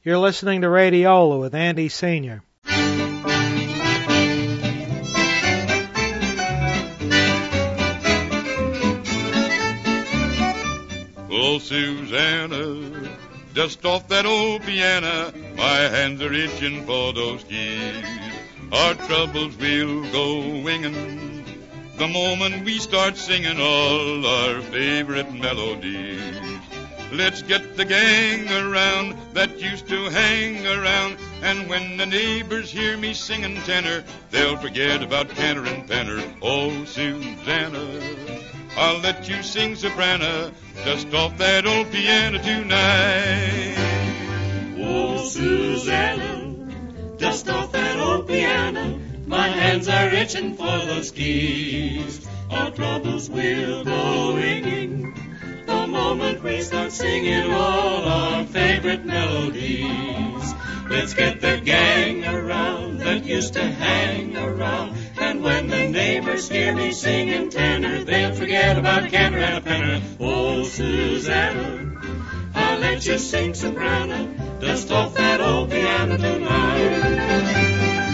You're listening to Radiola with Andy Sr. Oh, Susanna, dust off that old piano. My hands are itching for those keys. Our troubles will go winging the moment we start singing all our favorite melodies. Let's get the gang around that used to hang around, and when the neighbors hear me singing tenor, they'll forget about Cantor and Penner. Oh, Susanna, I'll let you sing soprano, dust off that old piano tonight. Oh, Susanna, dust off that old piano. My hands are itching for those keys. Our troubles will go ringing the moment we start singing all our favorite melodies. Let's get the gang around that used to hang around, and when the neighbors hear me singing tenor, they'll forget about Cantor and a Penner. Oh, Susanna, I'll let you sing soprano, dust off that old piano tonight.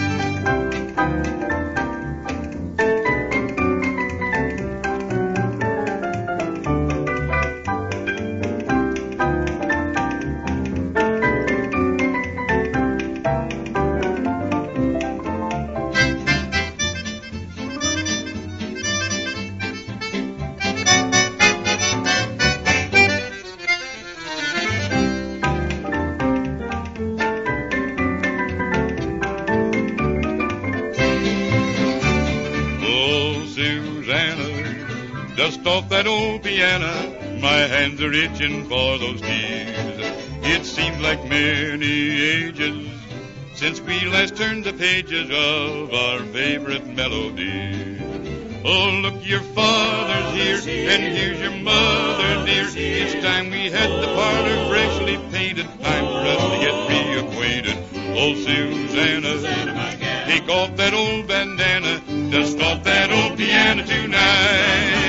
Dust off that old piano, my hands are itching for those keys. It seems like many ages since we last turned the pages of our favorite melodies. Oh, look, your father's here, and here's your mother, dear. It's time we had the parlor freshly painted, time for us to get reacquainted. Oh, Susanna, take off that old bandana, dust off that old piano tonight.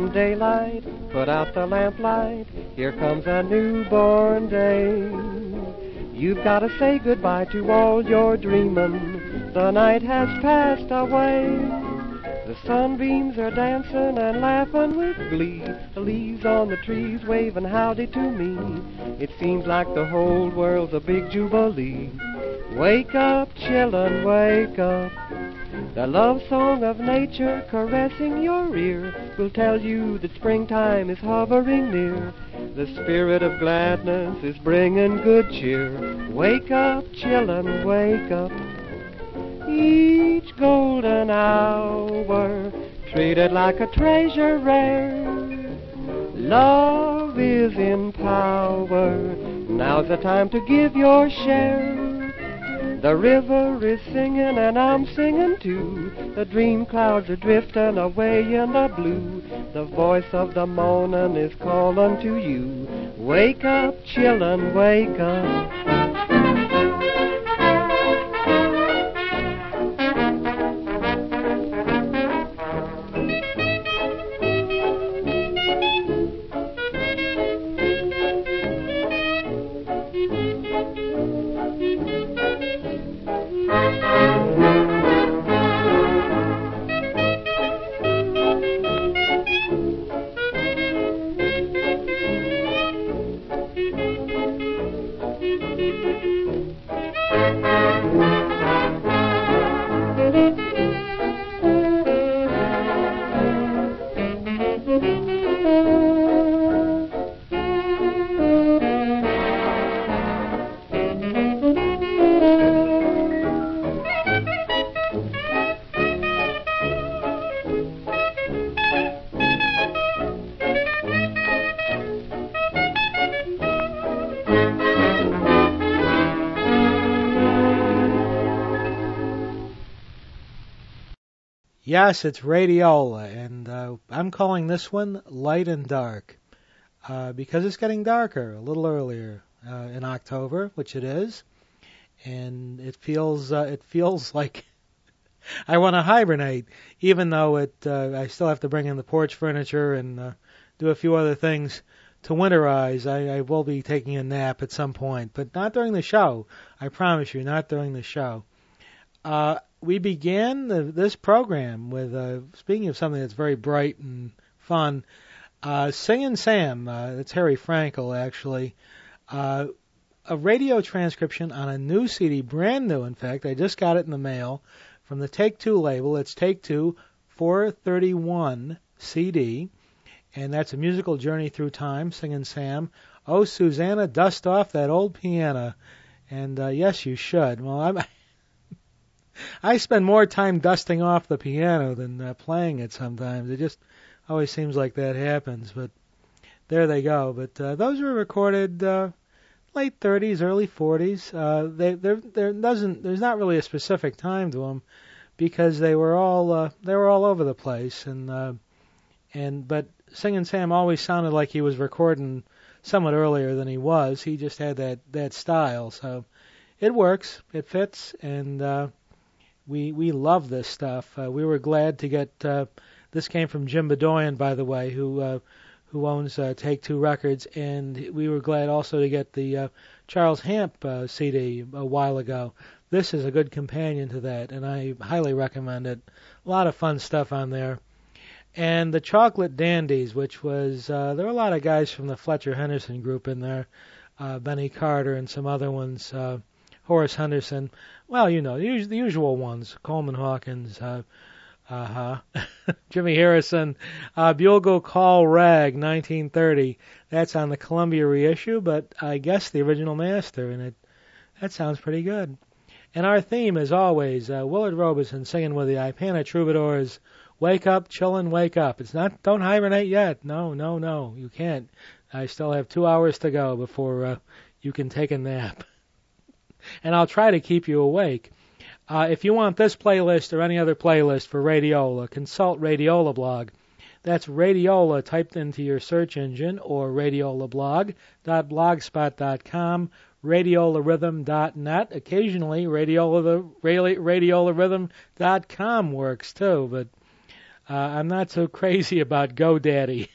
come daylight, put out the lamplight, here comes a newborn day. You've got to say goodbye to all your dreamin', the night has passed away. The sunbeams are dancing and laughing with glee, the leaves on the trees waving howdy to me. It seems like the whole world's a big jubilee. Wake up, children, wake up. The love song of nature caressing your ear will tell you that springtime is hovering near. The spirit of gladness is bringing good cheer. Wake up, children, wake up. Each golden hour treated like a treasure rare. Love is in power. Now's the time to give your share. The river is singing and I'm singing too. The dream clouds are drifting away in the blue. The voice of the morning is calling to you. Wake up, children, wake up. Yes, it's Radiola, and I'm calling this one Light and Dark because it's getting darker a little earlier in October, which it is, and it feels like I want to hibernate, even though I still have to bring in the porch furniture and do a few other things to winterize. I will be taking a nap at some point, but not during the show. I promise you, not during the show. We began this program with, speaking of something that's very bright and fun, Singin' Sam, that's Harry Frankel actually, a radio transcription on a new CD, brand new in fact, I just got it in the mail, from the Take Two label. It's Take Two 431 CD, and that's a musical journey through time, Singin' Sam. Oh, Susanna, dust off that old piano. And yes, you should. Well, I spend more time dusting off the piano than playing it sometimes. It just always seems like that happens. But there they go. But those were recorded late 30s, early 40s. There's not really a specific time to them because they were all over the place. But Singin' Sam always sounded like he was recording somewhat earlier than he was. He just had that style. So it works. It fits. And we love this stuff. We were glad to get this came from Jim Bedoyan, by the way, who owns Take Two Records, and we were glad also to get the Charles Hamp CD a while ago. This is a good companion to that, and I highly recommend it. A lot of fun stuff on there. And the Chocolate Dandies, which was there were a lot of guys from the Fletcher Henderson group in there, Benny Carter and some other ones. Horace Henderson, well, you know, the usual ones, Coleman Hawkins, Jimmy Harrison, Bugle Call Rag, 1930. That's on the Columbia reissue, but I guess the original master, and that sounds pretty good. And our theme, as always, Willard Robeson singing with the Ipana Troubadours, Wake Up, Chillin', Wake Up. It's not, don't hibernate yet. No, you can't. I still have 2 hours to go before you can take a nap. And I'll try to keep you awake. If you want this playlist or any other playlist for Radiola, consult Radiola blog. That's Radiola typed into your search engine, or radiolablog.blogspot.com, radiolarhythm.net. Occasionally, radiolarhythm.com works too, but I'm not so crazy about GoDaddy.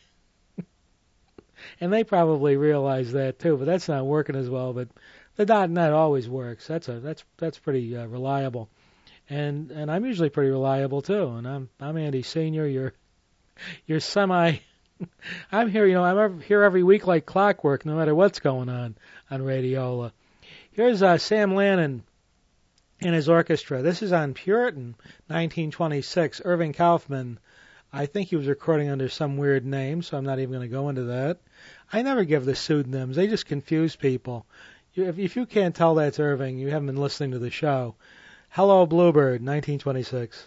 And they probably realize that too, but that's not working as well. But the .net always works. That's pretty reliable, and I'm usually pretty reliable too. And I'm Andy Senior. You're semi. I'm here. I'm here every week like clockwork, no matter what's going on Radiola. Here's Sam Lannon and his orchestra. This is on Puritan, 1926. Irving Kaufman. I think he was recording under some weird name, so I'm not even going to go into that. I never give the pseudonyms. They just confuse people. If you can't tell that's Irving, you haven't been listening to the show. Hello, Bluebird, 1926.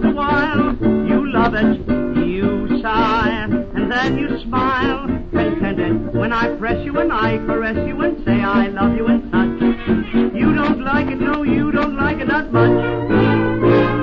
Then you smile, content then when I press you and I caress you and say I love you and such. You don't like it, no, you don't like it that much.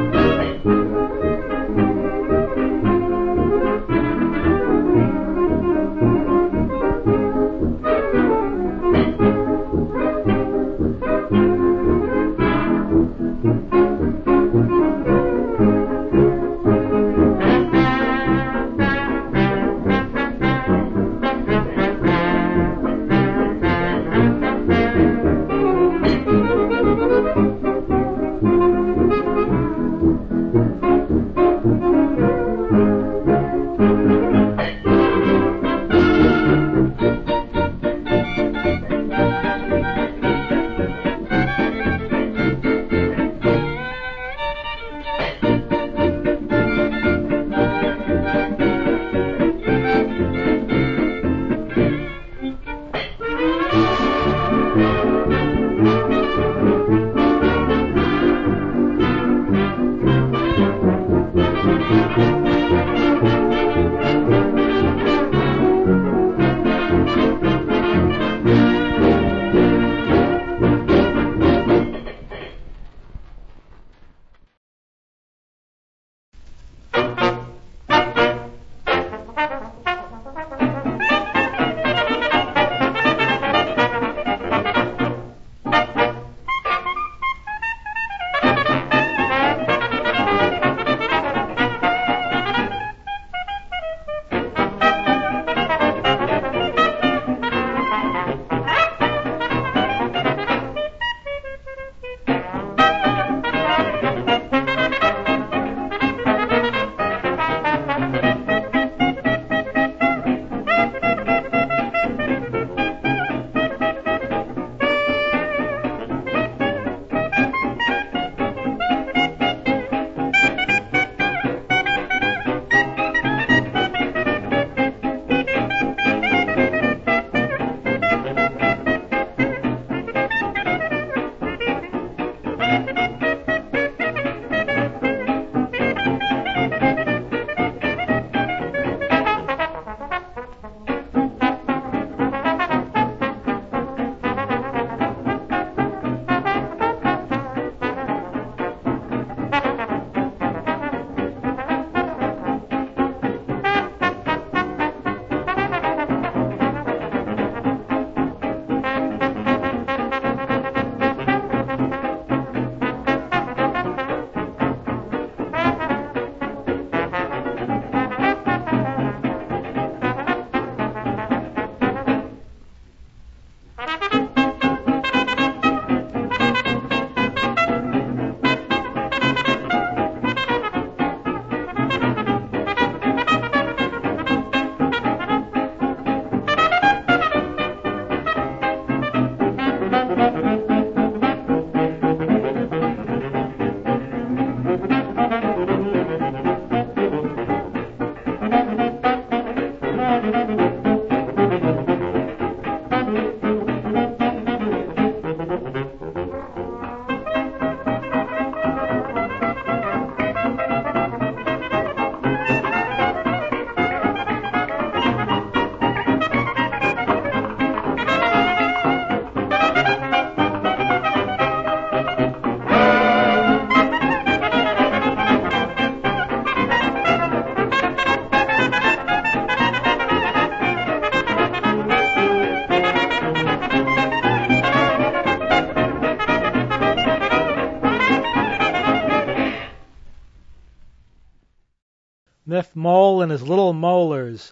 Miff Mole and his Little Molars.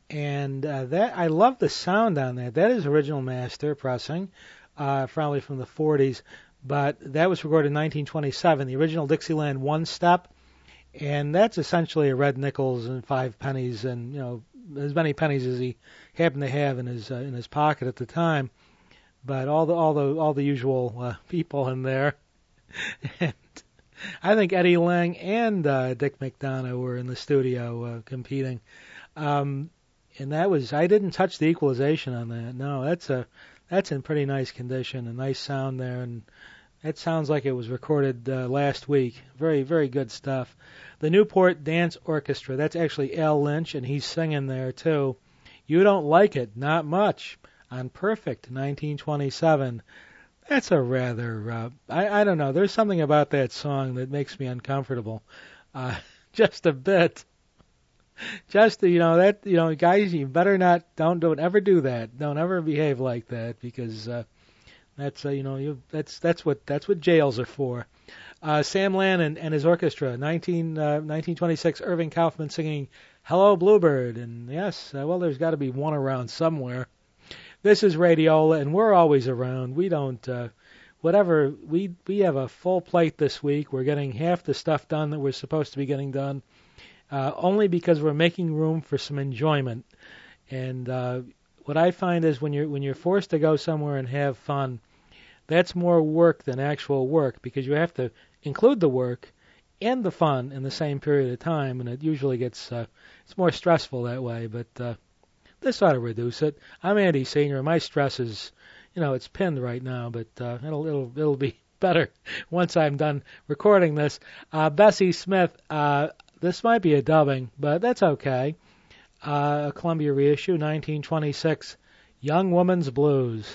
And that I love the sound on that. That is original master pressing, probably from the 40s, but that was recorded in 1927, the original Dixieland one-step, and that's essentially a red nickels and 5 pennies, and as many pennies as he happened to have in his pocket at the time. But all the usual people in there, and I think Eddie Lang and Dick McDonough were in the studio competing. And that was, I didn't touch the equalization on that. No, that's in pretty nice condition, a nice sound there, and it sounds like it was recorded last week. Very, very good stuff. The Newport Dance Orchestra, that's actually Al Lynch, and he's singing there too. You Don't Like It, Not Much, on Perfect, 1927. That's a rather, I don't know, there's something about that song that makes me uncomfortable, just a bit. Just, guys, you better not, don't ever do that. Don't ever behave like that, because that's what jails are for. Sam Lannon and his orchestra, 1926, Irving Kaufman singing Hello Bluebird, and yes, there's got to be one around somewhere. This is Radiola, and we're always around. We don't, we have a full plate this week. We're getting half the stuff done that we're supposed to be getting done, only because we're making room for some enjoyment. And what I find is when you're forced to go somewhere and have fun, that's more work than actual work, because you have to include the work and the fun in the same period of time, and it usually gets it's more stressful that way. But this ought to reduce it. I'm Andy Senior. My stress is, it's pinned right now, but it'll be better once I'm done recording this. Bessie Smith. This might be a dubbing, but that's okay. A Columbia reissue, 1926, Young Woman's Blues.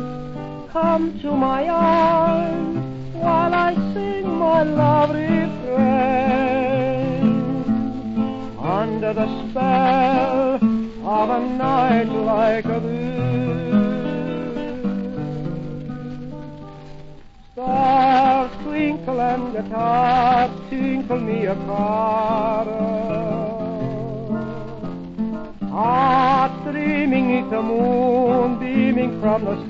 Come to my arms while I sing my love refrain. strange under the spell of a night like this. Stars twinkle and guitars tinkle me a carol. Hearts dreaming neath the moon beaming from the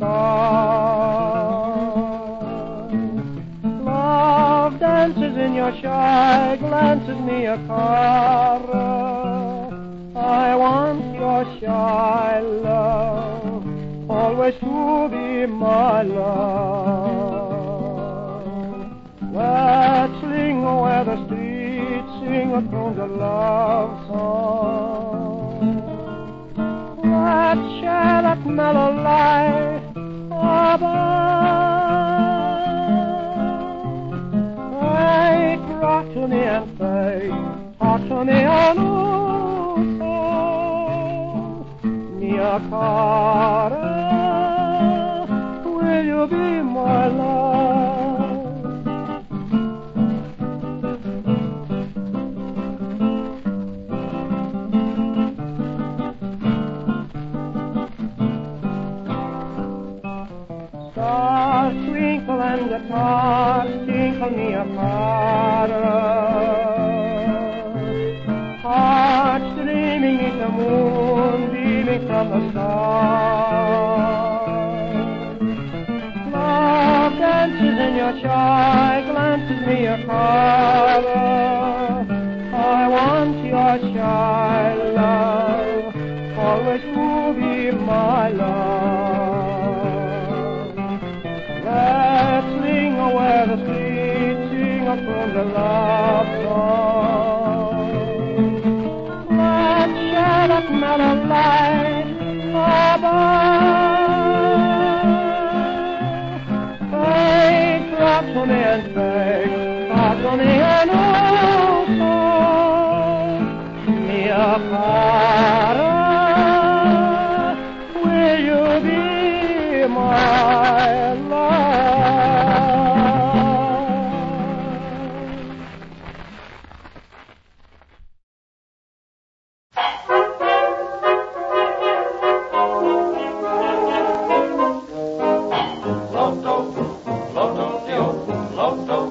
stars. Love dances in your shy glances me a carol. I want your shy love always to be my love. Let's sing where the streets sing a tune of love song. Let's share that mellow light above. Hey, rock to me and say, talk to me and mia cara, will you be my love? Stars twinkle and the stars tinkle me a hearts dreaming in the moon beaming from the stars. Love dances in your shy glances me a color. I want your shy love always to be my love. Let's sing where the streets sing up from the love song. Let's share that mellow light above. Say, drop to me and say, talk to me and also mia cara, will you be my love? Loto, Loto,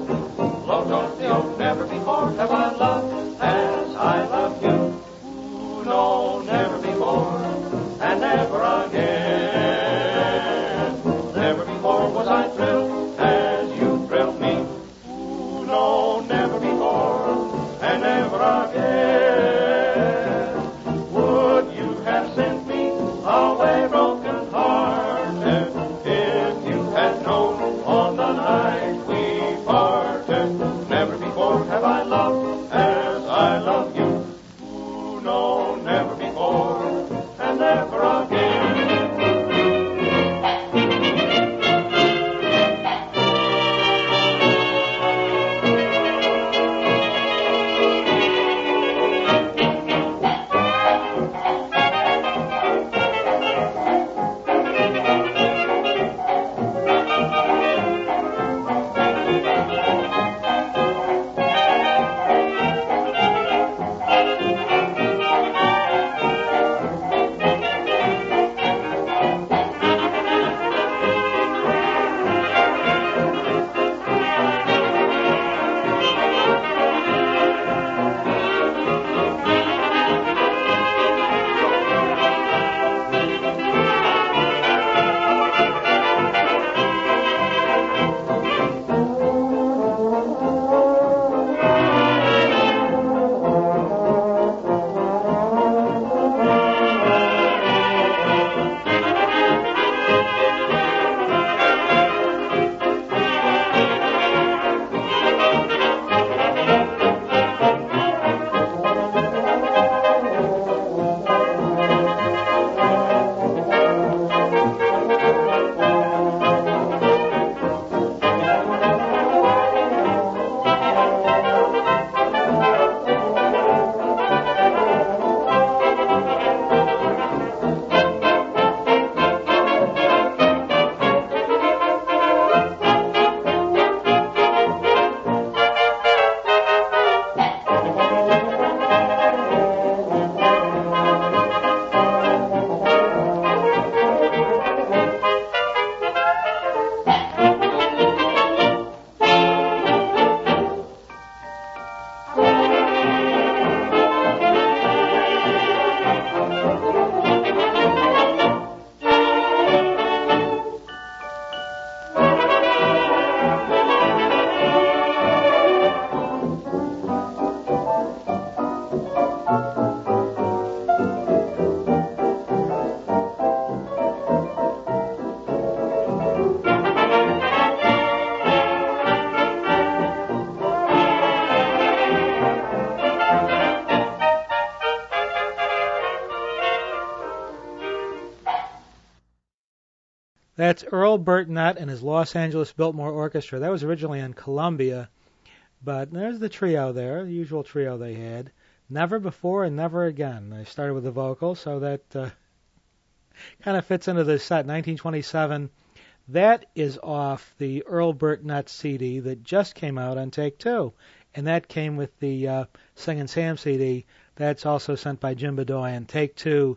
That's Earl Burtnett and his Los Angeles Biltmore Orchestra. That was originally on Columbia, but there's the trio there, the usual trio they had. Never Before and Never Again. I started with the vocal, so that kind of fits into the set. 1927. That is off the Earl Burtnett CD that just came out on Take Two, and that came with the Singin' Sam CD. That's also sent by Jim Bedoyan. Take Two,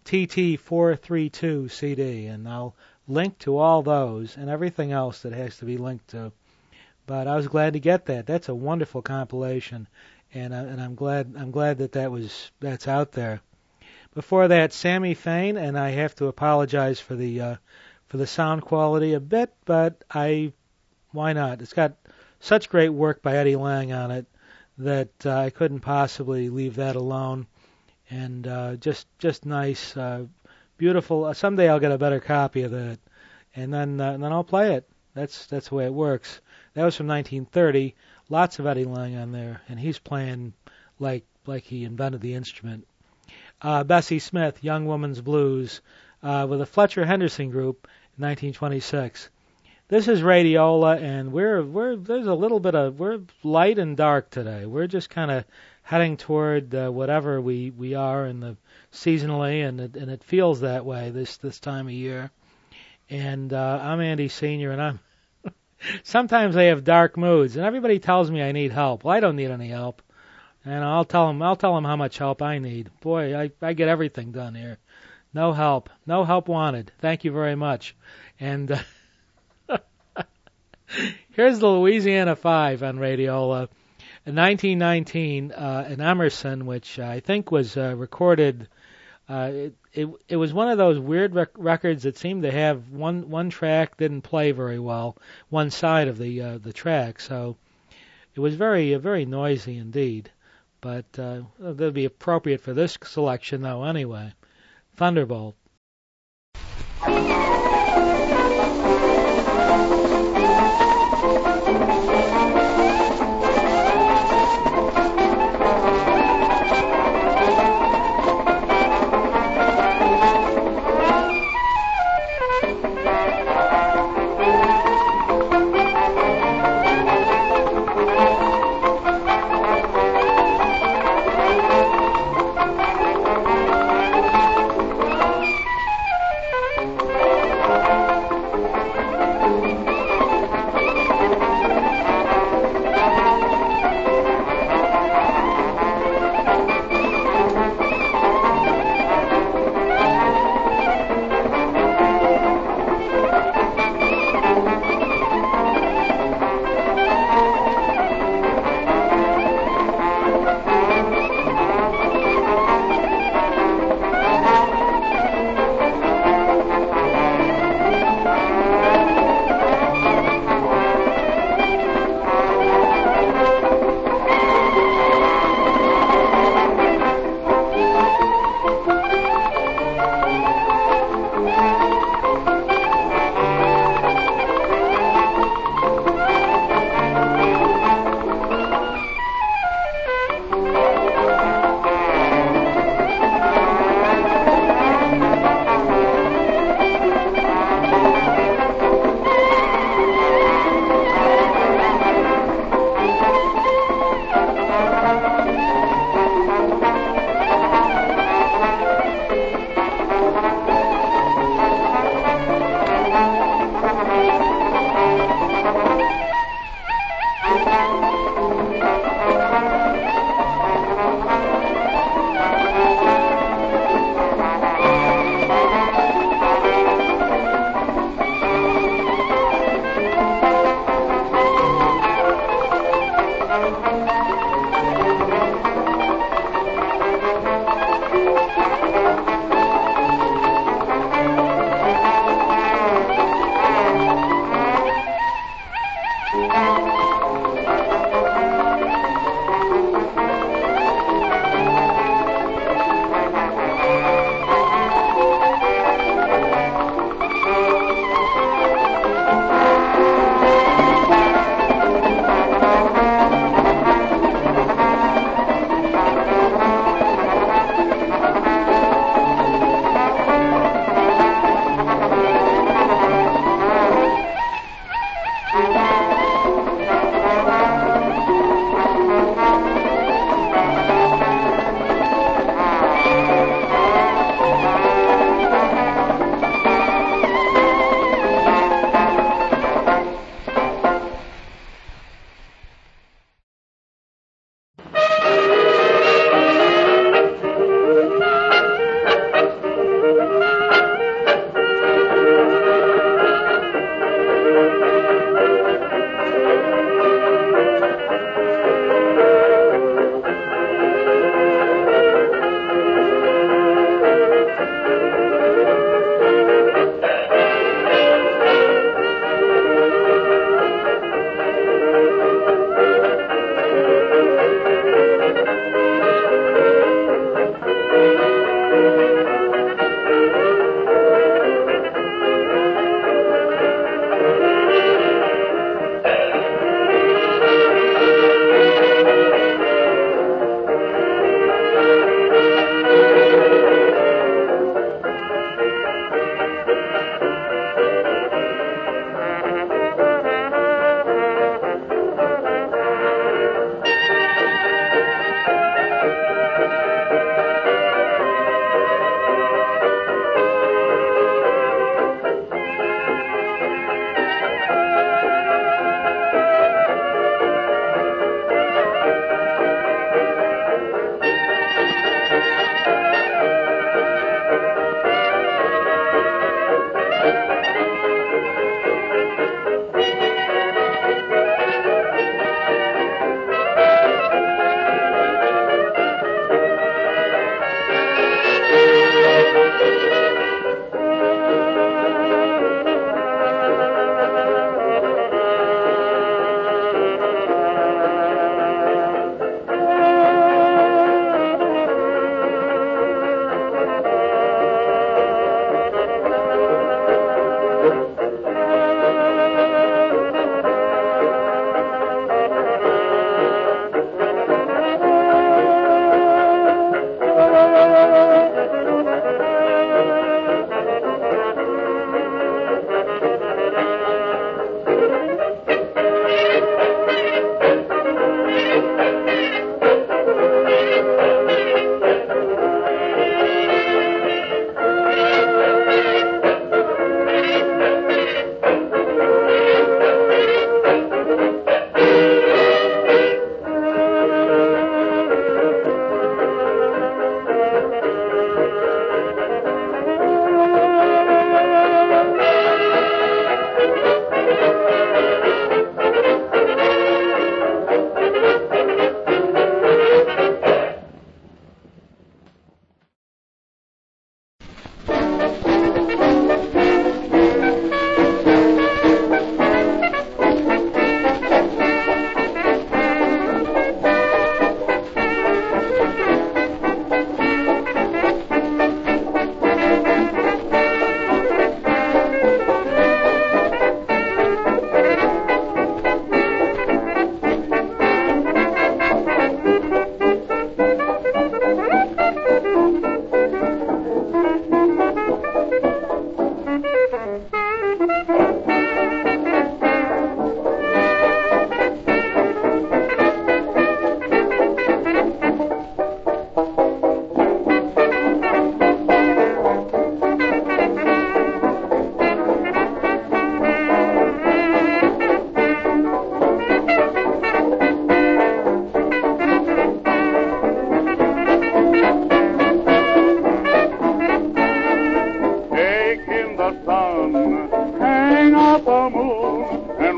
TT432 CD, and I'll link to all those and everything else that has to be linked to. But I was glad to get that. That's a wonderful compilation, and I'm glad that's out there. Before that, Sammy Fain, and I have to apologize for the sound quality a bit, but why not? It's got such great work by Eddie Lang on it that I couldn't possibly leave that alone. And just nice, beautiful. Someday I'll get a better copy of that, and then I'll play it. That's the way it works. That was from 1930. Lots of Eddie Lang on there, and he's playing like he invented the instrument. Bessie Smith, Young Woman's Blues, with the Fletcher Henderson Group in 1926. This is Radiola, and we're light and dark today. We're just kind of heading toward whatever we are in the seasonally, and it feels that way this time of year. And I'm Andy Senior, and I'm sometimes I have dark moods, and everybody tells me I need help. Well, I don't need any help, and I'll tell them how much help I need. Boy, I get everything done here. No help wanted. Thank you very much. And here's the Louisiana Five on Radiola. In 1919, in Emerson, which I think was recorded. It was one of those weird records that seemed to have one track didn't play very well, one side of the track, so it was very noisy indeed. But that would be appropriate for this selection, though. Anyway, Thunderbolt.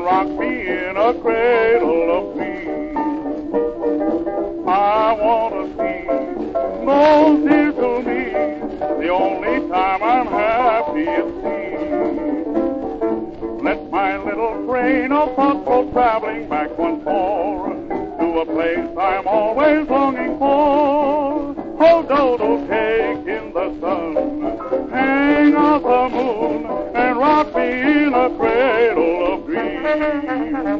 rock me in a cradle of peace. I want to see those tickle me, the only time I'm happy at sea. Let my little train of thought go traveling back once more to a place I'm always longing for. Oh, Dodo, take in the sun, hang out the moon, and rock me in a cradle of dreams.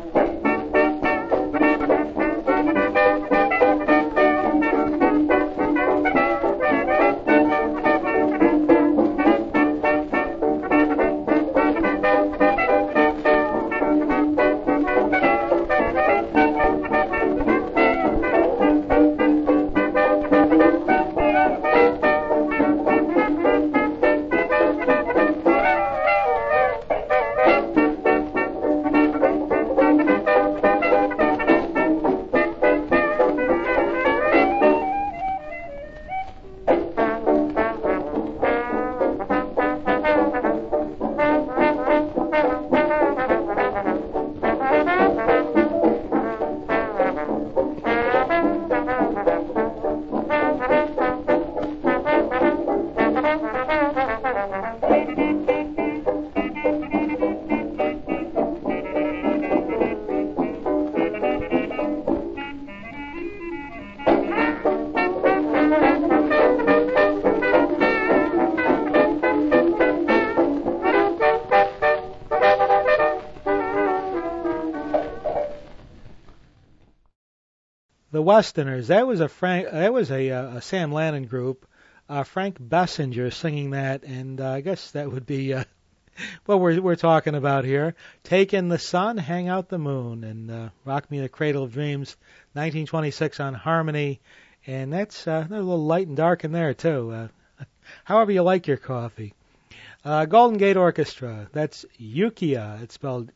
The Westerners. That was a Sam Lannon group. Frank Bessinger singing that, and I guess that would be what we're talking about here. Take in the sun, hang out the moon, and rock me in a cradle of dreams. 1926 on Harmony, and that's a little light and dark in there too. However you like your coffee. Golden Gate Orchestra. That's Euccia. It's spelled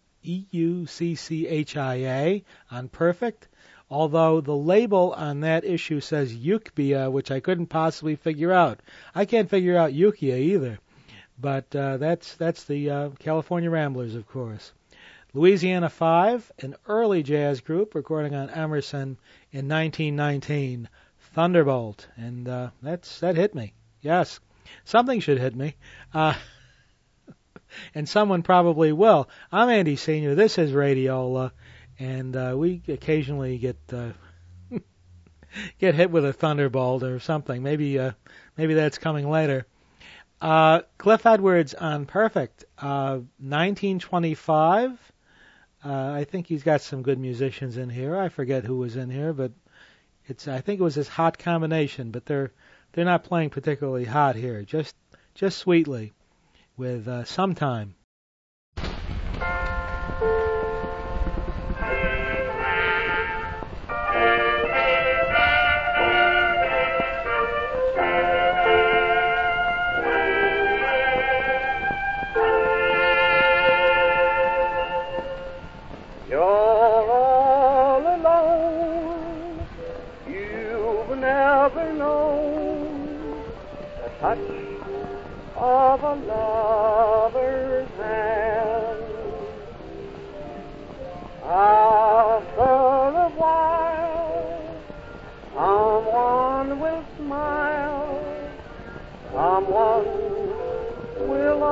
E-U-C-C-H-I-A on Perfect. Although the label on that issue says Eucbia, which I couldn't possibly figure out. I can't figure out Euccia either. But that's the California Ramblers, of course. Louisiana 5, an early jazz group recording on Emerson in 1919. Thunderbolt. And that hit me. Yes, something should hit me. And someone probably will. I'm Andy Senior. This is Radiola. And we occasionally get hit with a thunderbolt or something. Maybe that's coming later. Cliff Edwards on Perfect, 1925. I think he's got some good musicians in here. I forget who was in here, but I think it was his hot combination. But they're not playing particularly hot here. Just sweetly with Sometime. Touch of a lover's hand. After a while, someone will smile, someone will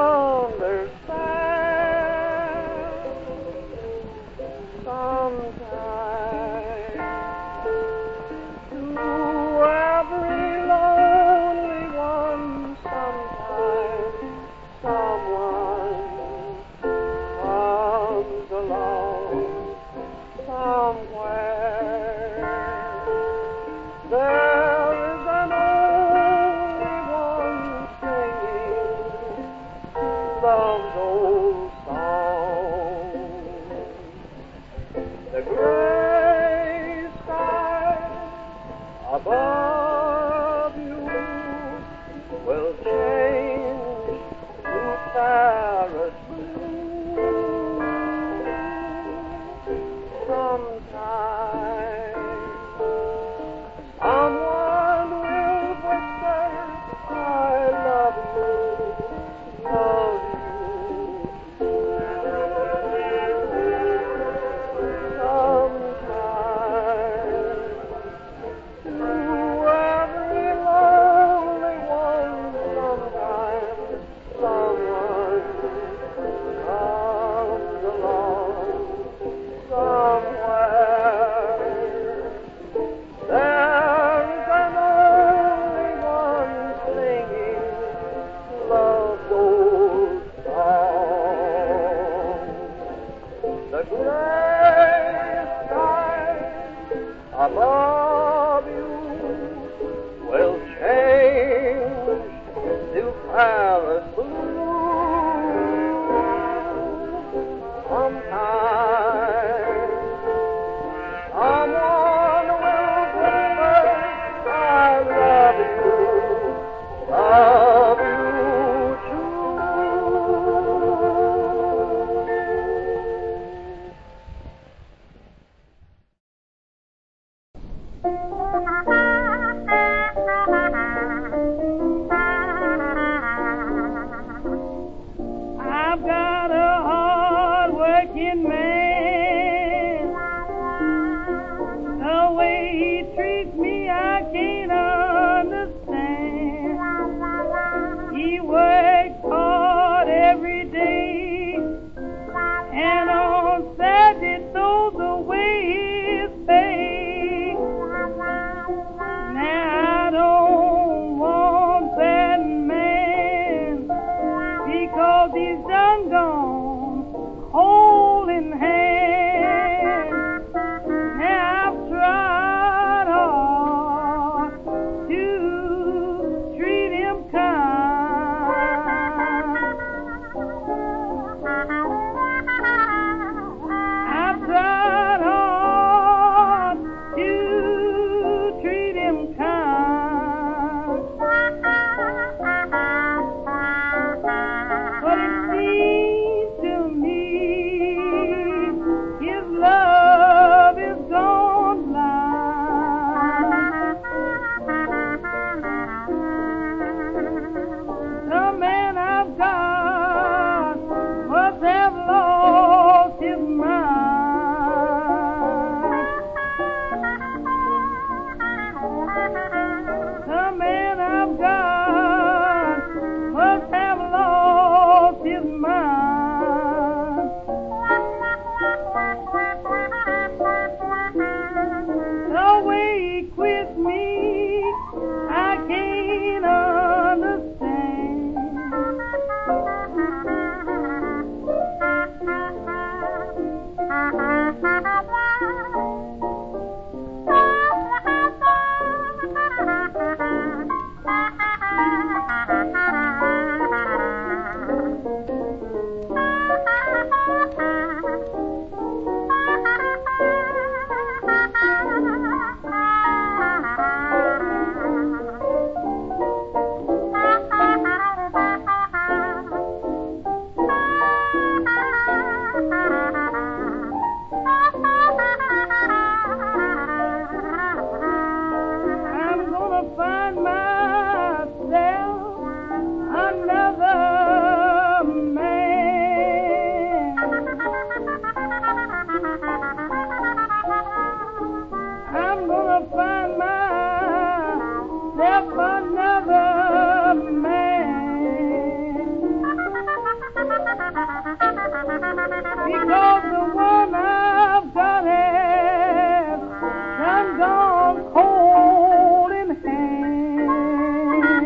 understand. Sometime, to every lonely one, sometime, someone the gray sky above you will change to Paris blue. Sometime someone will whisper, I love you too. I've got a hard-working man. The way he treats me, I can't understand. He works hard every day, and on Saturday throws away his pay. Now I don't want that man, because he's done gone holding hand. Now I've tried hard to treat him kind. I've tried hard to treat him kind. But it seems to me his love is gone blind. The man I've got must have lost his mind. The man I've got must have lost his mind. The way he quits me, I can't understand. I'm gonna find myself another man. I'm gonna find myself another man, because the one I've got has done gone cold in hand.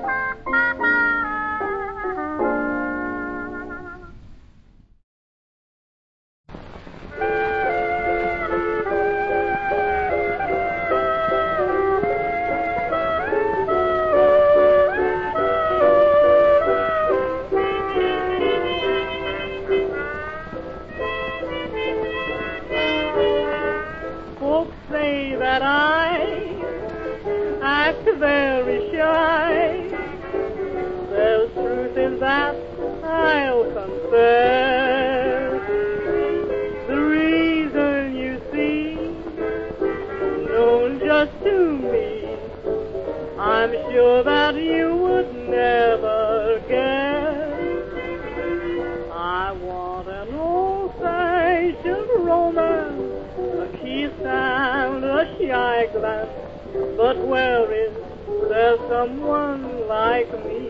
Folks say that I act very shy. The truth is that I'll confess. The reason, you see, known just to me, I'm sure that you would never guess. I want an old-fashioned romance, a kiss and a shy glance, but where is there someone like me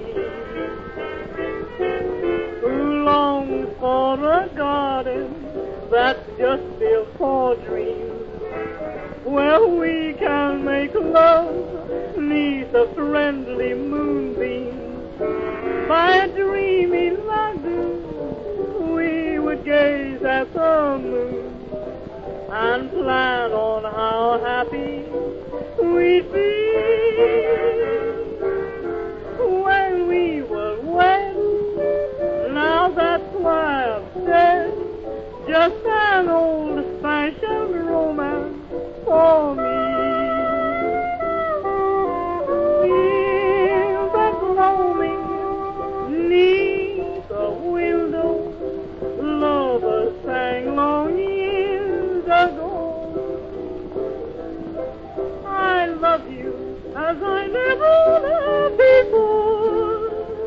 who longs for a garden that's just built for dreams, where we can make love neath a friendly moonbeam? By a dreamy lagoon we would gaze at the moon and plan on how happy we'd be when we were wed. Now that's why I've said just an old-fashioned romance for me. In the gloaming, neath the window, lovers sang long years ago. I love you as I never loved before,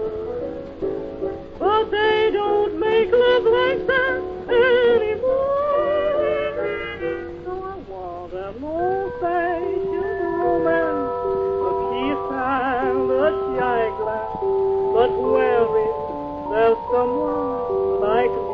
but they don't make love like that anymore. So I want an old-fashioned romance, a kiss and a shy glance, but where is there someone like me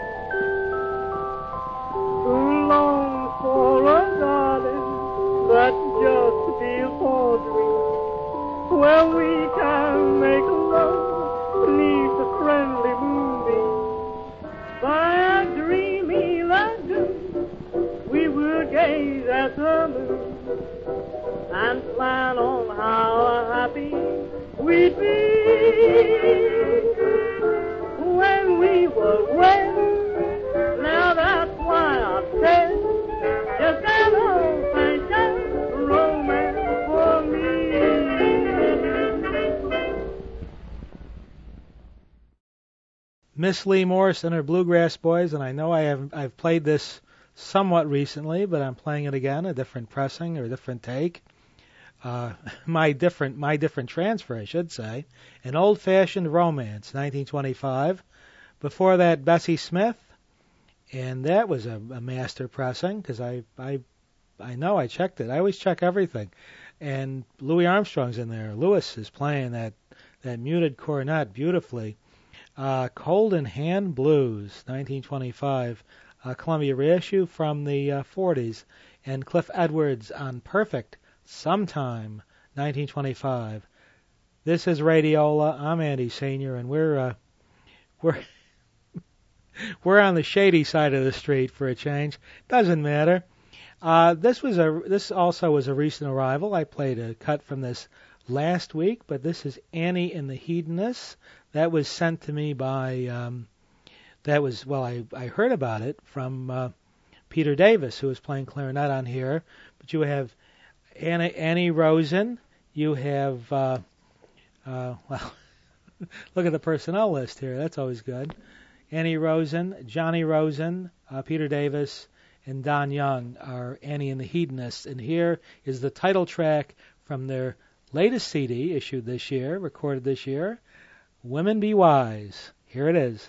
who longs for a garden that just feels for dreams, where we can make love beneath the friendly moonbeam. By a dreamy lagoon we will gaze at the moon and plan on how happy we'd be when we were wed. Now that's why I said just an old-fashioned romance for me. Miss Lee Morse and her Bluegrass Boys, and I know I've played this somewhat recently, but I'm playing it again, a different pressing or a different take. My different transfer, I should say. An Old-Fashioned Romance, 1925. Before that, Bessie Smith, and that was a master pressing, because I know I checked it. I always check everything. And Louis Armstrong's in there. Louis is playing that muted cornet beautifully. Cold in Hand Blues, 1925. Columbia reissue from the 40s. And Cliff Edwards on Perfect Sometime, 1925. This is Radiola. I'm Andy Senior, and we're on the shady side of the street for a change. Doesn't matter. This also was a recent arrival. I played a cut from this last week, but this is Annie and the Hedonists. That was sent to me by I heard about it from Peter Davis, who was playing clarinet on here. But you have Annie Rosen. You have look at the personnel list here. That's always good. Annie Rosen, Johnny Rosen, Peter Davis, and Don Young are Annie and the Hedonists. And here is the title track from their latest CD, issued this year, recorded this year, Women Be Wise. Here it is.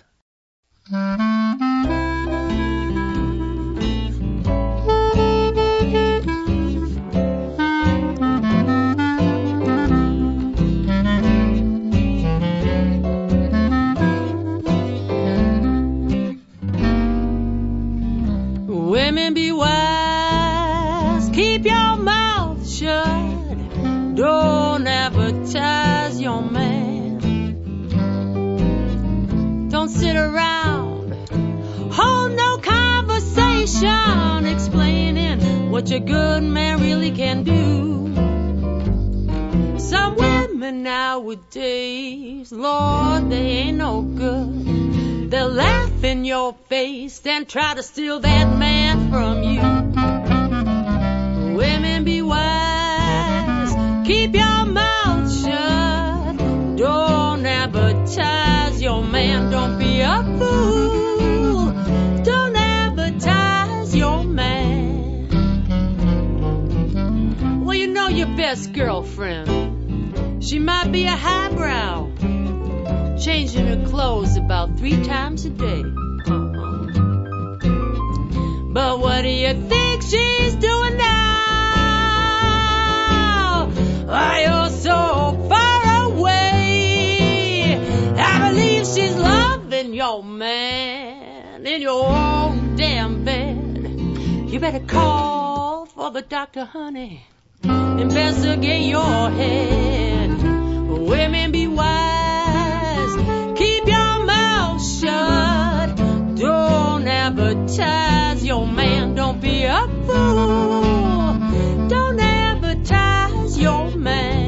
Women be wise, keep your mouth shut, don't advertise your man. Don't sit around, hold no conversation, explaining what your good man really can do. Some women nowadays, Lord, they ain't no good. They'll laugh in your face and try to steal that man from you. Women be wise, keep your mouth shut, don't advertise your man, don't be a fool, don't advertise your man. Well, you know your best girlfriend, she might be a highbrow, changing her clothes about 3 times a day. But what do you think she's doing now? Why, you're so far away. I believe she's loving your man in your own damn bed. You better call for the doctor, honey. Investigate your head. Women be wise. Keep your mouth shut. Don't advertise your man. Don't be a fool. Don't advertise your man.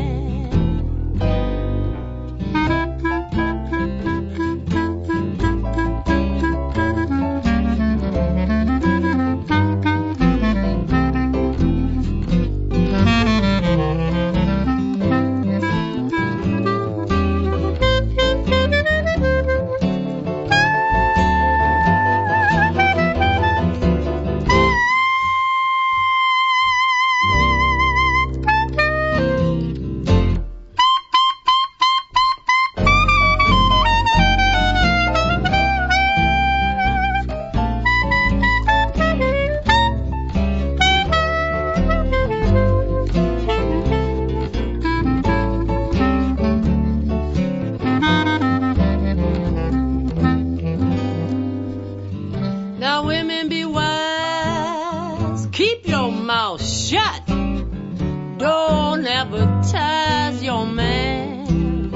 Now women be wise, keep your mouth shut. Don't advertise your man.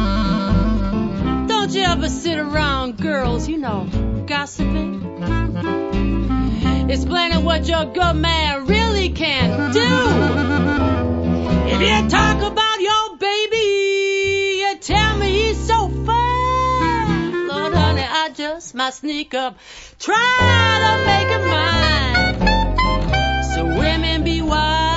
Don't you ever sit around girls, gossiping, explaining what your good man really can do. If you talk about your baby, you tell me he's so fine. Lord, honey, I just might sneak up, try to make it mine. So women be wise.